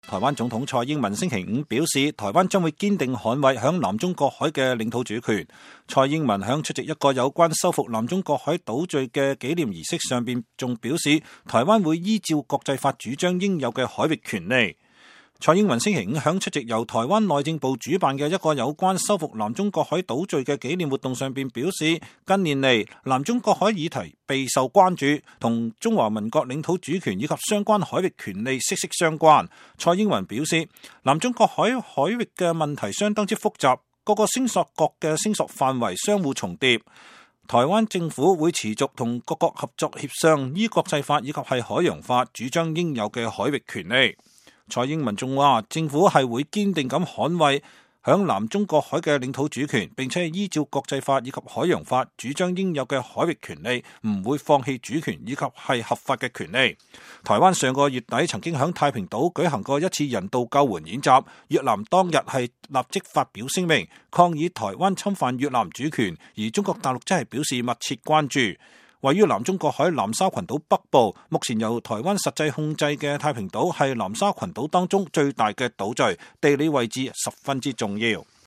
台灣總統蔡英文星期五表示，台灣將會堅定捍衛響南中國海嘅領土主權。蔡英文響出席一個有關收復南中國海島嶼嘅紀念儀式上邊，仲表示台灣會依照國際法主張應有嘅海域權利。蔡英文星期五響出席由台灣內政部主辦嘅一個有關收復南中國海島嶼嘅紀念活動上邊表示，近年嚟南中國海議題備受關注，同中華民國領土主權以及相關海域權利息息相關。蔡英文表示，南中國海域嘅問題相當之複雜，各個聲索國嘅聲索範圍相互重疊。台灣政府會持續同各國合作協商，依國際法以及係海洋法主張應有嘅海域權利。蔡英文仲話，政府係會堅定咁捍衛響南中國海嘅領土主權，並且依照國際法以及海洋法主張應有嘅海域權利，唔會放棄主權以及係合法嘅權利。台灣上個月底曾經響太平島舉行過一次人道救援演習，越南當日係立即發表聲明抗議台灣侵犯越南主權，而中國大陸則係表示密切關注。位於南中國海南沙群島北部，目前由台灣實際控制嘅太平島係南沙群島當中最大嘅島嶼，地理位置十分之重要。